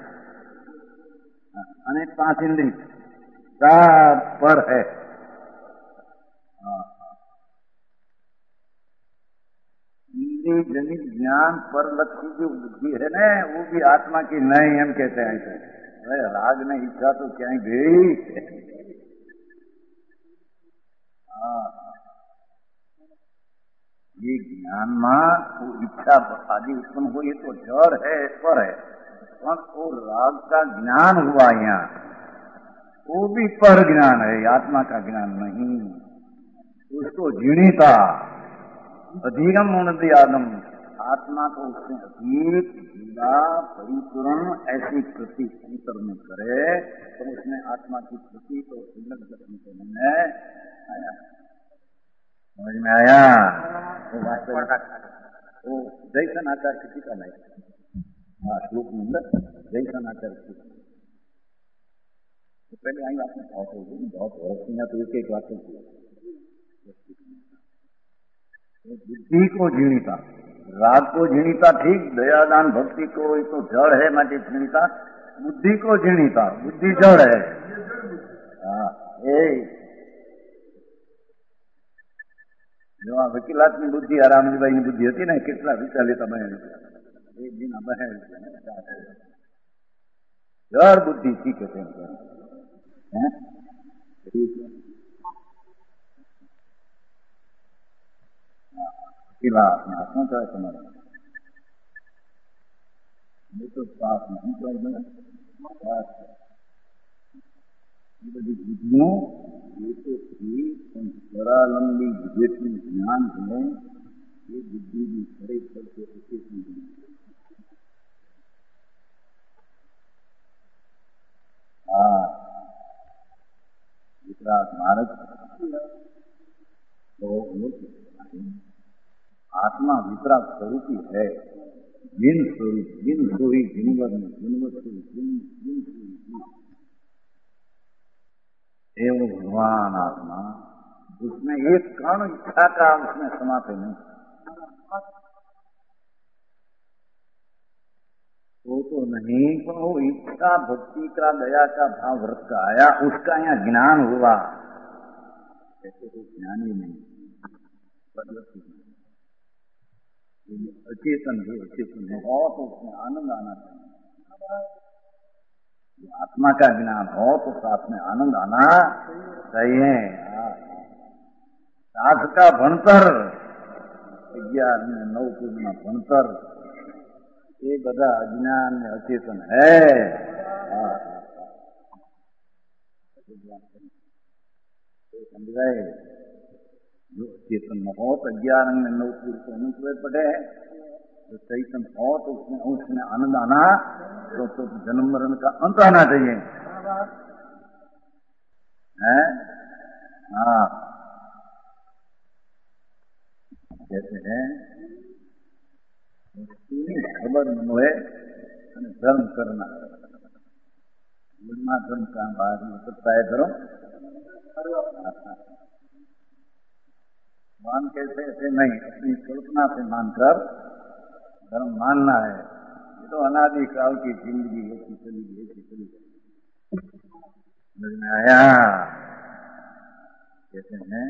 अनेक 5 इंद्रिय सब पर है। इंद्रिय जनित ज्ञान पर लक्ष्य जो बुद्धि है ना वो भी आत्मा की नहीं हम कहते हैं ऐसे राग ने इच्छा तो क्या गई ये ज्ञान में वो इच्छा आदि उत्पन्न हो ये तो जड़ है पर है पर वो राग का ज्ञान हुआ यहाँ वो भी पर ज्ञान है आत्मा का ज्ञान नहीं उसको जीणीता अधिगम उन्नति आदम आत्मा को उससे अतीत जुदा परिपूर्ण ऐसी कृति अंतर में करे तो उसमें आत्मा की कृति तो सुंदर दर्शन करने में आया समझ में आया वो जैसन आचार किसी का नहीं श्लोक में अंदर जैसन आचार किसी तो पहले आई बात में बहुत होगी बहुत वर्षियाँ तो एक बात होती बुद्धि को जीणिता राग को जीणिता ठीक दयादान भक्ति को तो जड़ है माटी जीणिता बुद्धि को जीणिता बुद्धि जड़ है जो आ वकीलातनी बुद्धि रामजीबाईની બુદ્ધિ હતી ને કેટલા વિચાર લેતા બહેન એક દિન બહેન જર બુદ્ધિ ठीक है हैं वकीलात में हाथों का तुम्हारा ये तो पास नहीं कर बड़ी बुद्धियों ये तो थी संस्कारालंबी विवेकी ज्ञान है ये बुद्धि भी खड़े करके उसे वितराग मार्ग तो आत्मा वितराग स्वरूपी है जिन स्वरूप जिन सोई जिनवर जिनवत जिन एवं भगवान आत्मा उसमें एक कण इच्छा का उसमें समाते नहीं वो तो नहीं पर वो इच्छा भक्ति का दया का भाव व्रत का आया उसका यहाँ ज्ञान हुआ ऐसे तो ज्ञान ही नहीं अचेतन है अचेतन है और तो उसमें आनंद आना चाहिए आत्मा का ज्ञान हो तो साथ में आनंद आना चाहिए साध का भणतर 11 ने 9 पूर्ण भणतर ये बड़ा अज्ञान में अचेतन है समझाए जो चेतन हो तो 11 में 9 पूर्ण अनुकूल पड़े तो चैतन हो तो उसमें आनंद आना तो जन्म मरण का अंत आना चाहिए है कहते हैं खबर मोहे धर्म करना धर्म का बाद में सकता है धर्म मान कैसे ऐसे नहीं अपनी कल्पना से मानकर धर्म मानना है ये तो अनादि काल की जिंदगी ऐसी चली गई समझ में आया कहते हैं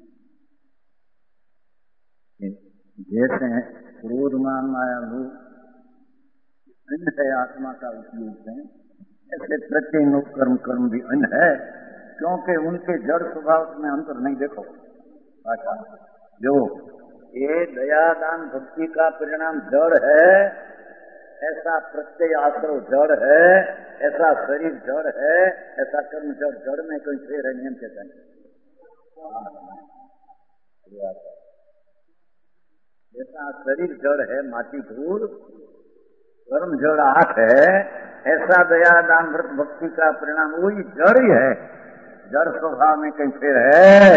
जैसे क्रोध मान माया लोग अन्य है आत्मा का उपयोग है ऐसे प्रत्यय कर्म भी अन्य है क्योंकि उनके जड़ स्वभाव में अंतर नहीं देखो भाषा जो ये दया दान भक्ति का परिणाम जड़ है ऐसा प्रत्यय आश्रव जड़ है ऐसा शरीर जड़ है ऐसा कर्म जड़ में कोई फेर है नियम कहते हैं जैसा शरीर जड़ है, माटी धूल, कर्म जड़ आठ है, ऐसा दया दान व्रत भक्ति का परिणाम वही जड़ ही है। जड़ स्वभाव में कहीं फिर है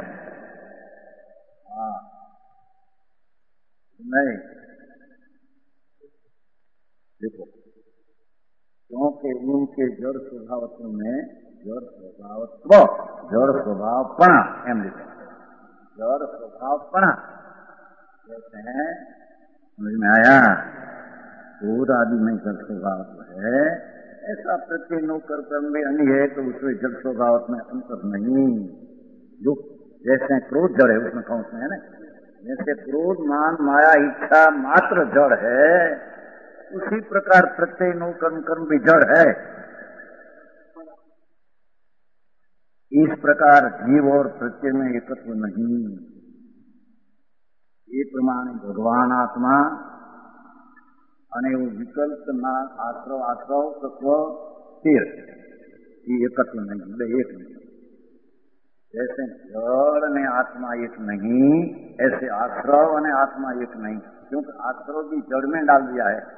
नहीं। देखो, क्योंकि उनके जड़ स्वभावत्व में जड़ स्वभावपणा एम लिखे, जड़ स्वभावपणा कहते हैं। समझ में आया? भूत आदि में जड़ स्वभावत्व है, ऐसा प्रत्येक नौकर कर्म में अन्य है तो उसमें जड़ स्वभाव में अंतर नहीं। जो जैसे क्रोध जड़ है उसमें कौन से है ना, जैसे क्रोध मान माया इच्छा मात्र जड़ है, उसी प्रकार प्रत्यय नो कर्म भी जड़ है। इस प्रकार जीव और प्रत्यय में एकत्व नहीं। ये प्रमाण भगवान आत्मा अने वो विकल्प ना आश्रव तत्व स्थिर, ये एकत्व नहीं, बोले एक नहीं। जैसे जड़ ने आत्मा एक नहीं, ऐसे आश्रव ने आत्मा एक नहीं, क्योंकि आश्रव भी जड़ में डाल दिया है।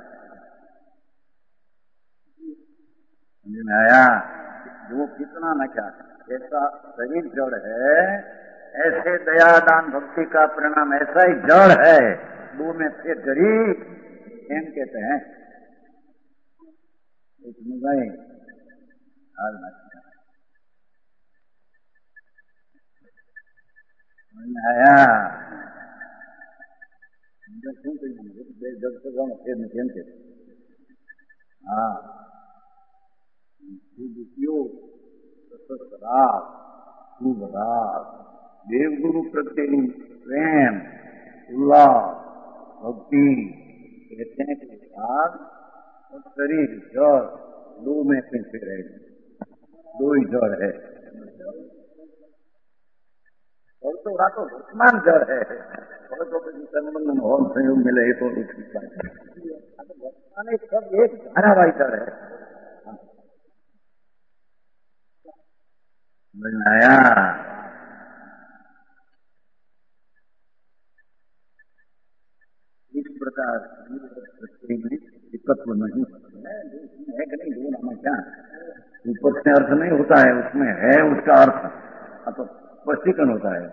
समझ में आया? जो कितना न क्या, ऐसा शरीर जड़ है, ऐसे दया दान भक्ति का परिणाम ऐसा ही जड़ है। दो में से जड़ी एम कहते हैं। आया जब से हाँ शुभ राग देवगुरु प्रत्यय प्रेम उल्लास भक्ति कहते हैं कि राग और शरीर जड़ दो में कैसे रहेगी, दो ही जड़ है। और तो रातों वर्तमान जड़ है, और तो संबंध में और संयोग मिले तो वर्तमान सब एक धारावाही जड़ है। समझ में आया? इस प्रकार एकत्व नहीं है कि नहीं, दो नाम क्या ऊपर से अर्थ नहीं होता है, उसमें है उसका अर्थ तो स्पष्टीकरण होता है।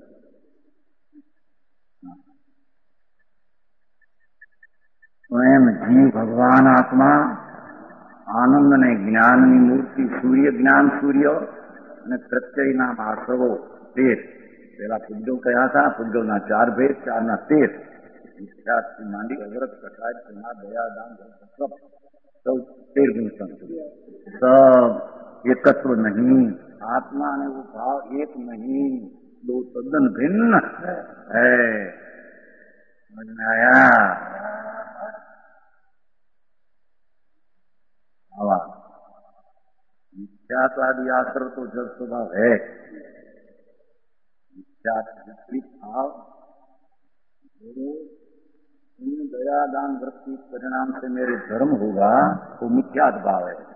स्वयं जीव भगवान आत्मा आनंद ने ज्ञान मूर्ति सूर्य ज्ञान सूर्य ने प्रत्यय नाम आश्रवो 13 पहला पुज्जो कहा था, पुज्जो ना 4 भेद 4 ना 13 मांडी अवरत कटाय ना दया दान सब 13 गुण सब एकत्व नहीं। आत्मा ने वो भाव एक नहीं, दो तद्दन भिन्न है। समझ में आया? मिथ्यात्वादि आश्रव तो जड़ स्वभाव है। मिथ्यात्विक भाव दया दान वृत्ति परिणाम से मेरे धर्म होगा, वो मिथ्यात भाव है।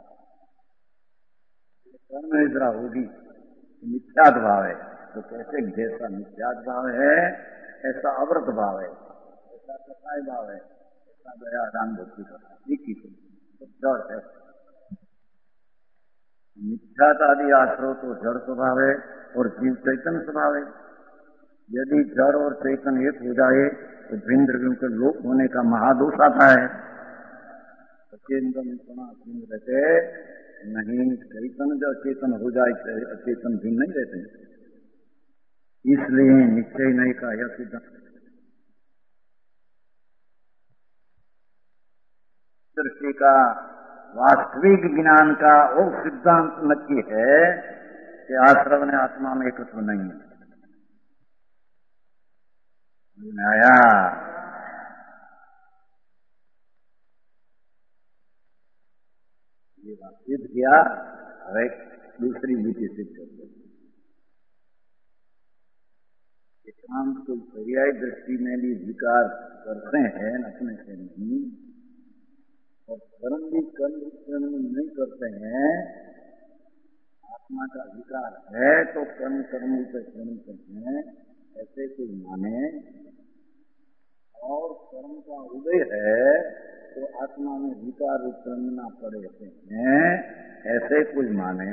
कर्म निद्रा होगी, मिथ्यात भाव है। तो कैसे जैसा मिथ्यात भाव है ऐसा अव्रत भाव है, ऐसा कसाय भाव है, ऐसा दया दान भक्ति का जड़ है। मिथ्यात आदि आश्रव तो जड़ स्वभाव है और जीव चैतन्य स्वभाव है। यदि जड़ और चैतन्य एक हो जाए तो भिन्न द्रव्यों के लोप होने का महादोष आता है। रहते नहीं, चैतन्य जो अचेतन हो जाए अचेतन भिन्न नहीं रहते, इसलिए निश्चय नहीं का यह सिद्धांत दृष्टि का वास्तविक ज्ञान का वो सिद्धांत नक्की है कि आश्रव ने आत्मा में एकत्व नहीं है। आया? ये बात सिद्ध किया, अब एक दूसरी नीति सिद्ध करते एकांत को पर्याय दृष्टि में भी विकार करते हैं अपने से नहीं, और कर्म भी कर्म नहीं करते हैं। आत्मा का विकार है तो कर्म से कर्म करते हैं, ऐसे कोई माने और कर्म का उदय है तो आत्मा में विकार रूप ना पड़े हैं, ऐसे कोई माने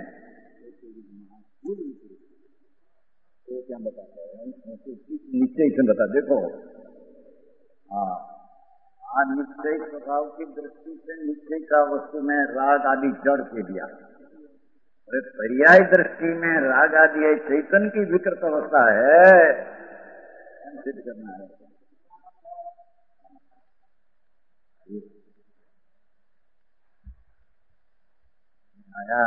तो क्या बताता है? निश्चय से बता देखो। हाँ, आज निश्चय स्वभाव की दृष्टि से निश्चय का वस्तु में राग आदि जड़ के दिया, अरे पर्याय दृष्टि में राग आदि चैतन्य की विकृत अवस्था है, सिद्ध करना है। आया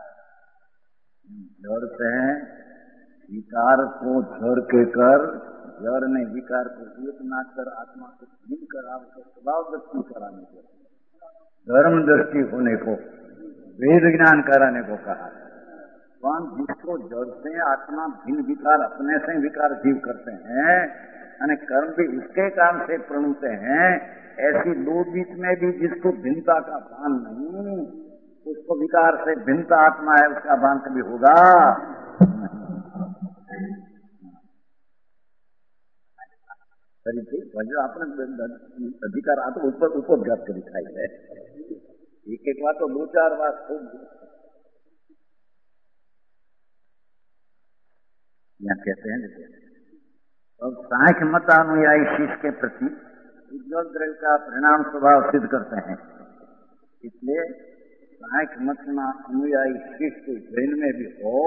जड़ से विकार को जड़ के कर, जड़ ने विकार को एक ना कर आत्मा को भिन्न करा, उसको स्वभाव दृष्टि कराने को, धर्म दृष्टि होने को, वेद ज्ञान कराने को कहा। कौन? जिसको जड़ से आत्मा भिन्न विकार अपने से विकार जीव करते हैं, यानी कर्म भी उसके काम से प्रणुते हैं, ऐसी दो बीच में भी जिसको भिन्नता का भान नहीं, उसको विकार से भिन्नता आत्मा है उसका भान कभी होगा? अपने अधिकार आ तो ऊपर उपद्घात के दिखाई है, एक एक बात तो दो चार बात खूब यहाँ कहते हैं। जैसे अब सांख्य मत अनुयायी शिष्य के प्रति उज्ज्वल द्रव्य का परिणाम स्वभाव सिद्ध करते हैं, इसलिए सांख्य मत अनुयायी शिष्य को जैन में भी हो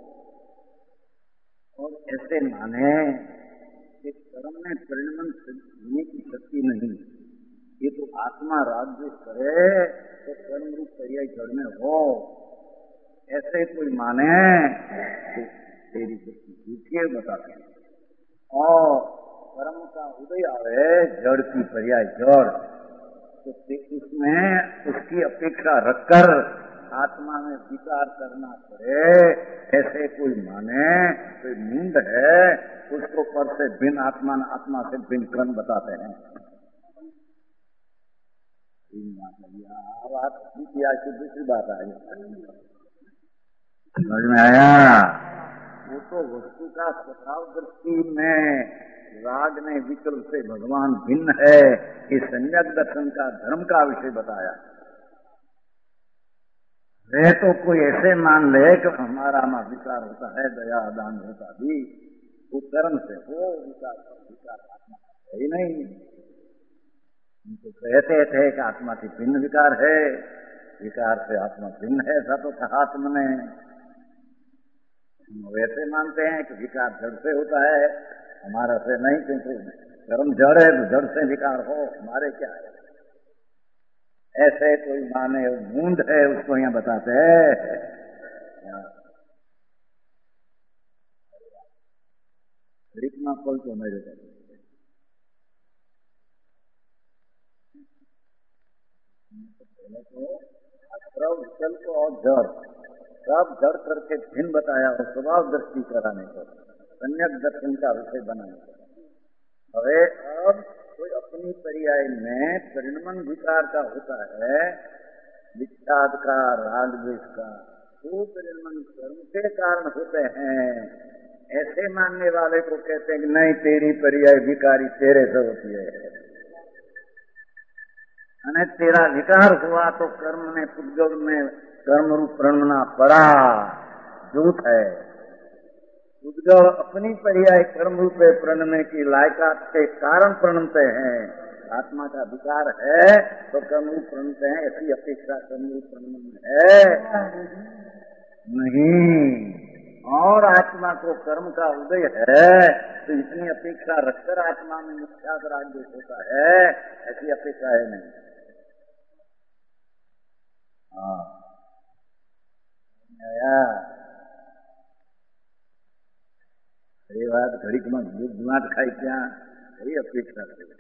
और ऐसे माने कि कर्म में परिणमन होने की शक्ति नहीं, ये तो आत्मा राज्य करे तो कर्म रूप पर्याय जड़ में हो, ऐसे कोई माने तो तेरी दृष्टि बताते हैं। और कर्म का उदय आवे जड़ की पर्याय जड़, तो उसमें उसकी अपेक्षा रखकर आत्मा में विचार करना पड़े, ऐसे कोई माने कोई मूंड है, उसको पर से भिन्न आत्मा से भिन्न कर्म बताते हैं। बात दूसरी बात आई, समझ में आया? वो तो वस्तु का स्वभाव दृष्टि में राग ने विकल्प से भगवान भिन्न है, ये सम्यक दर्शन का धर्म का विषय बताया। वे तो कोई ऐसे मान ले कि हमारा विचार होता है, दया दान होता भी, वो कर्म से हो, विचार आत्मा है ही नहीं। तो कहते थे कि आत्मा की भिन्न विकार है, विकार से आत्मा भिन्न है, ऐसा तो कहा तुमने। वैसे मानते हैं कि विकार जड़ से होता है, हमारा से नहीं, क्योंकि कर्म जड़ है तो जड़ से विकार हो, हमारे क्या है? ऐसे कोई माने मूंड है, उसको यहाँ बताते हैं। रिकमा कोई तो मेरे पहले तो अश्रव विकल्प और जड़ सब जड़ करके भिन्न बताया और स्वभाव दृष्टि कराने को, सम्यक दर्शन का विषय बनाने को। अरे अब कोई अपनी पर्याय में परिणमन विकार का होता है, विच्छाद का, राग द्वेष का, वो परिणमन कर्म के कारण होते हैं, ऐसे मानने वाले को कहते हैं कि नहीं, तेरी पर्याय विकारी तेरे से होती है, અને तेरा विकार हुआ तो कर्म में पुद्गल में कर्म रूप प्रणना पड़ा, झूठ है। पुद्गल अपनी पर्याय कर्म रूप प्रणने की लायकात के कारण प्रणते हैं, आत्मा का विकार है तो कर्म रूप प्रणते हैं, ऐसी अपेक्षा कर्म रूप प्रणन में है नहीं। और आत्मा को कर्म का उदय है तो इतनी अपेक्षा रखकर आत्मा में मिथ्या राग होता है, ऐसी अपेक्षा है नहीं। ये बात घड़ी में गुनाट खाई क्या यही अपेक्षा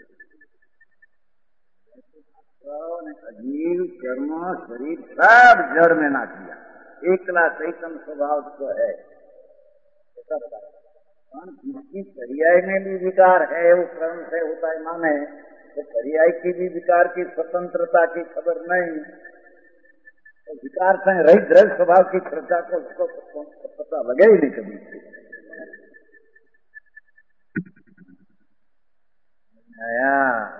अजीव कर्म शरीर सब जड़ में ना किया, एकला चैतन्य स्वभाव तो है। जिसकी पर्याय में भी विकार है वो कर्म से होता है माने, तो पर्याय की भी विकार की स्वतंत्रता की खबर नहीं, तो विकार से रहित द्रव्य स्वभाव की चर्चा को उसको पता लगे ही नहीं कभी। आया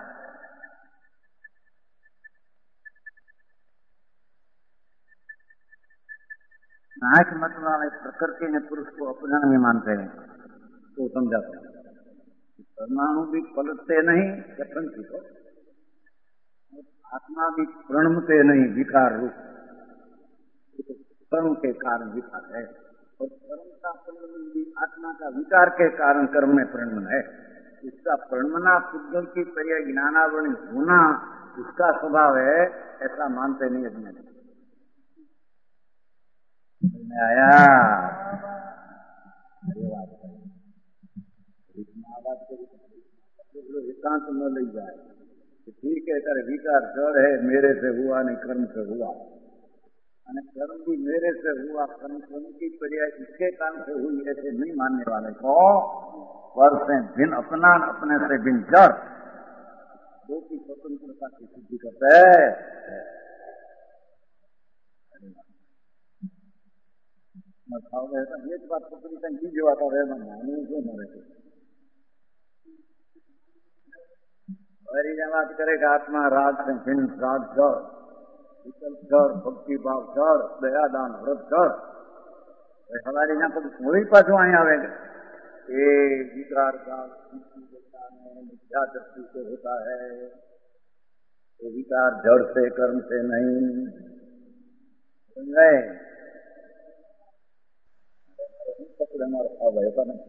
नाक मत वाले प्रकृति ने पुरुष को अपना नहीं मानते हैं, तो समझाते हैं परमाणु भी पलटते नहीं प्रपंच को, आत्मा भी प्रणमते नहीं विकार रूप, तो कर्म के कारण विकार है, और कर्म का प्रणमन भी आत्मा का विकार के कारण कर्म में प्रणमन है। इसका प्रणमना पुद्गल की पर्याय ज्ञानावरण होना उसका स्वभाव है, ऐसा मानते नहीं अज्ञानी। आया एकांत न ले जाए, ठीक है कर विकार जड़ है, मेरे से हुआ नहीं कर्म से हुआ, અને कर्म भी मेरे से हुआ, कर्म की पर्याय इसके कारण से हुई, ऐसे नहीं मानने वाले को पर से भिन्न अपना अपने से भिन्न जड़ दो की स्वतंत्रता की सिद्धि करते है। एक बात पकड़ी तक बीज आता रहे मानने क्यों न रहे, और ये बात करेगा आत्मा राग से भिन्न राग जड़, विकल्प जड़, भक्ति भाव जड़, दयादान व्रत जड़, हमारे यहाँ पर वही पाछो आए आवेगा ये विकार का मिथ्या दृष्टि से होता है, ये विकार जड़ से कर्म से नहीं, समझ गए? हमारा भाव है नहीं,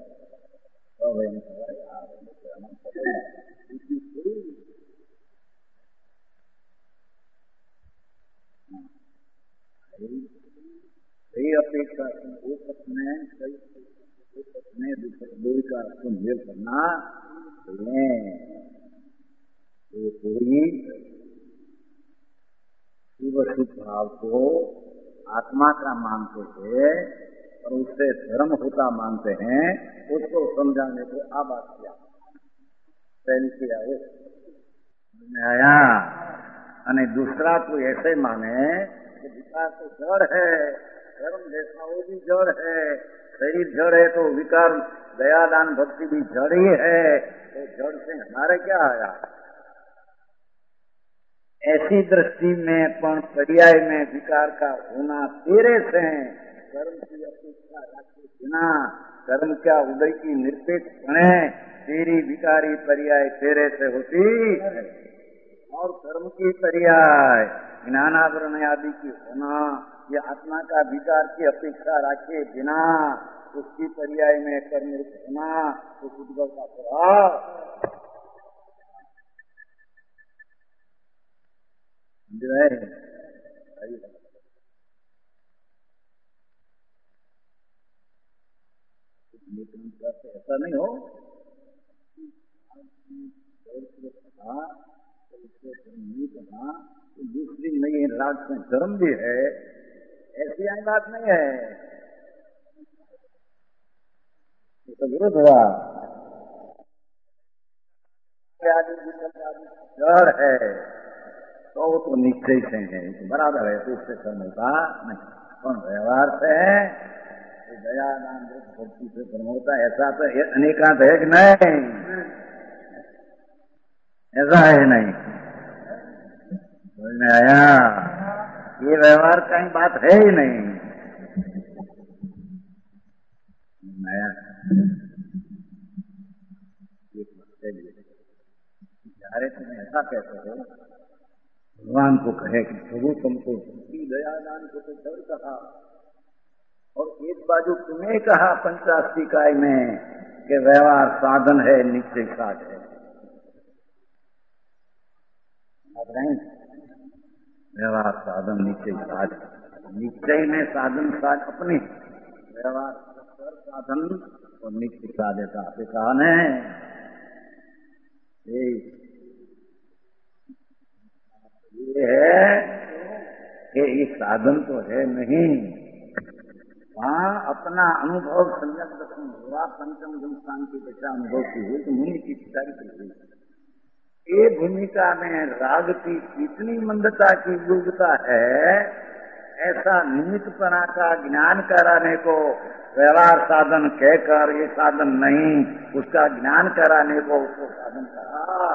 कई अपेक्षा में दूरी का मेल करना पूरी शुभ भाव को आत्मा का मानते थे और उससे धर्म होता मानते हैं, उसको समझाने को आबाद किया पहले किया आया। અને दूसरा तो ऐसे माने कि विकार तो जड़ है, धर्म जैसा वो भी जड़ है, शरीर जड़ है तो विकार दयादान भक्ति भी जड़ ही है, तो जड़ से हमारे क्या आया? ऐसी दृष्टि में पण पर्याय में विकार का होना तेरे से, कर्म की अपेक्षा रखे बिना कर्म क्या उदय की निरपेक्ष बने, तेरी विकारी पर्याय तेरे से होती और कर्म की पर्याय ज्ञानावरण आदि की होना, ये आत्मा का विकार की अपेक्षा रखे बिना उसकी पर्याय में कर्म होना, तो उद्भव का प्रभाव ऐसा नहीं हो। तो दूसरी नहीं राग से धर्म भी है, ऐसी आई बात नहीं है, तो विरोध हुआ जड़ है तो वो तो निश्चय से है, बराबर है, तो उससे कर्म होता नहीं, कौन व्यवहार से दया दान भक्ति से कर्म होता है, ऐसा तो अनेकांत है कि नहीं? ऐसा है नहीं, समझ में आया? ये व्यवहार का ही बात है ही नहीं। नया अरे तुम ऐसा कहते हो, भगवान को कहे कि प्रभु तुमको भक्ति दया दान को तो जड़ कहा, और एक बाजू तुम्हें कहा पंचाशी काय में कि व्यवहार साधन है, निश्चय साध है, व्यवहार साधन निश्चय साध, निश्चय में साधन साध अपने, व्यवहार साधन और निश्चय साधता आपके कहा ने ये है कि ये साधन तो है नहीं, वहाँ अपना अनुभव संयम दर्शन हुआ, पंचम स्थान की दशा अनुभव की हुई तो मुनि की विचारित हुई। ये भूमिका में राग की इतनी मंदता की योग्यता है ऐसा निमित्तपना का ज्ञान कराने को व्यवहार साधन कहकर ये साधन नहीं, उसका ज्ञान कराने को उसको साधन कहा।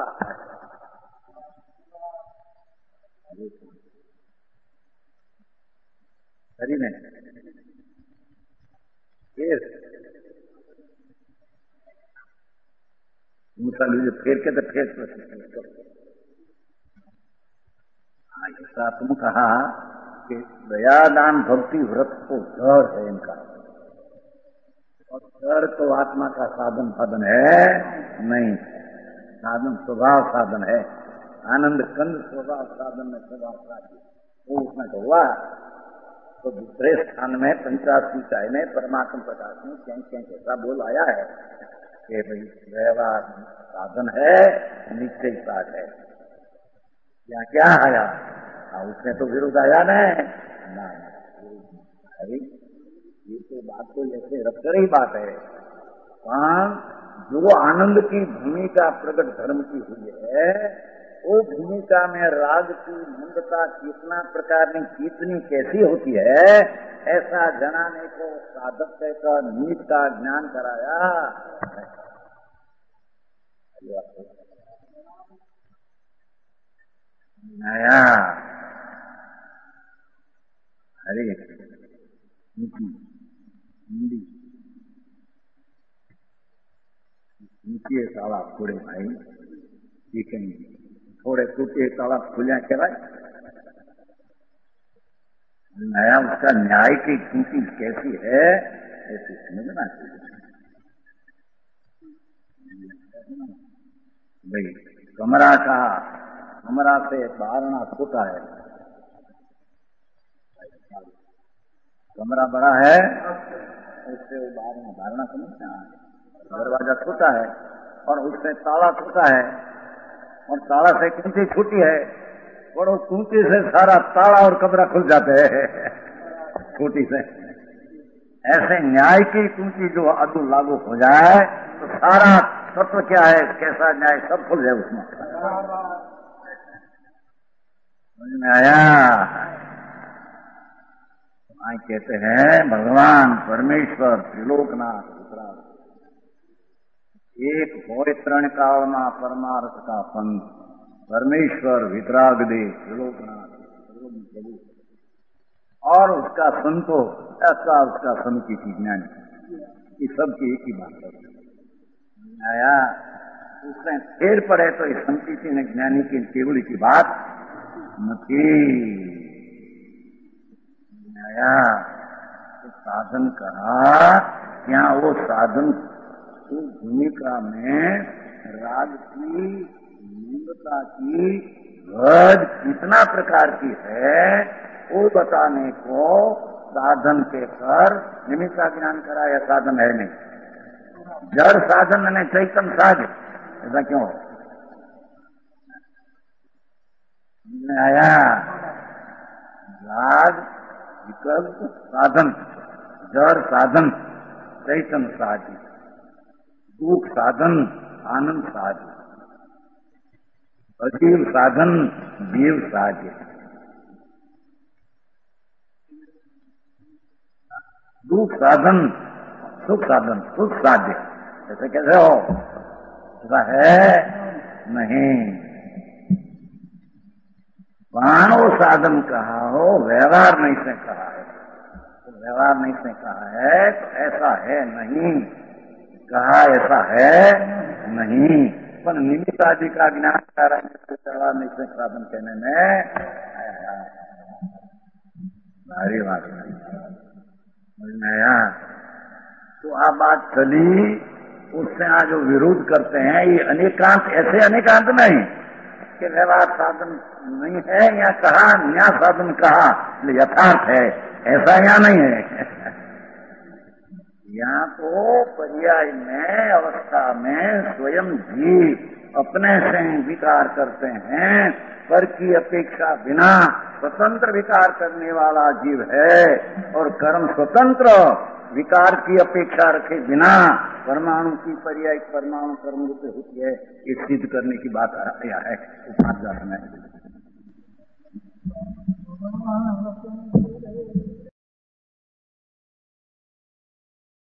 सही नहीं मुसलमान फेर के तो फेर ऐसा तुम कहा कि दयादान भक्ति व्रत तो जड़ है इनका, और जड़ तो आत्मा का साधन साधन है नहीं, साधन स्वभाव साधन है। आनंद कंद स्वभाव साधन में स्वभाव साधन वो उसमें तो हुआ। तो दूसरे स्थान में 85 चाय में परमात्मा प्रकाश में कहीं ऐसा बोल आया है कि भाई व्यवहार साधन है, निश्चय साध है। यहाँ क्या आया? उसमें तो विरोध आया ना, ये तो बात तो ऐसे रखकर ही बात है। वहां जो आनंद की भूमिका प्रकट धर्म की हुई है, वो भूमिका में राग की मंदता कितना प्रकार में कितनी कैसी होती है, ऐसा जनाने को साधक का नीत का ज्ञान कराया। नया अरे हिंदी साला थोड़े भाई सीखेंगे, थोड़े टूटे ताला खुलिया कहवाए। नया उसका न्याय की स्थिति कैसी है ऐसी समझना चाहिए भाई। कमरा से बारना छोटा है, कमरा बड़ा है, उससे बारना समझना, दरवाजा छोटा है और उससे ताला छोटा है, और ताला से कुंची छूटी है, और वो कुंची से सारा ताला और कमरा खुल जाते हैं छोटी से। ऐसे न्याय की कुंची जो अदु लागू हो जाए तो सारा तत्व क्या है, कैसा न्याय सब खुल जाए उसमें। आया कहते हैं भगवान परमेश्वर त्रिलोकनाथ एक होय त्रण काल में परमार्थ का पंथ, परमेश्वर वितराग दे त्रिलोकनाथ प्रभु, और उसका संतोष ऐसा उसका समुचित ज्ञानी, ये सबकी एक ही बात है। आया उसमें फेर पड़े तो इस समुचित ने ज्ञानी की केवल की बात नहीं। आया तो साधन कहा, क्या वो साधन भूमिका में राग की निंदता की हद कितना प्रकार की है, वो बताने को साधन के कर निमित्त का ज्ञान कराया। साधन है नहीं, जड़ साधन ने चैतन साध, ऐसा क्यों आया? राग विकल्प साधन, जड़ साधन चैतन साधि, दुख साधन आनंद साधि, अजीव साधन जीव साधि। दुख साधन सुख साधन सुख साध्य, ऐसे कैसे हो? ऐसा है नहीं। मानव साधन कहा हो, व्यवहार नहीं से कहा है, तो व्यवहार नहीं से कहा है तो ऐसा है नहीं, कहा ऐसा है नहीं, पर निमित्त आदि का ज्ञान कारण व्यवहार नहीं से साधन कहने में भारी बात नया। तो आप बात चली, उससे आज जो विरोध करते हैं ये अनेकांत, ऐसे अनेकांत नहीं कि व्यवहार साधन नहीं है, या कहा न्याय साधन कहा यथार्थ है, ऐसा यहाँ नहीं है। यहाँ तो पर्याय में अवस्था में स्वयं जीव अपने से विकार करते हैं, पर की अपेक्षा बिना स्वतंत्र विकार करने वाला जीव है, और कर्म स्वतंत्र विकार की अपेक्षा रखे बिना परमाणु की पर्याय परमाणु कर्म रूप होती है, ये सिद्ध करने की बात आया है उपाध्याय में।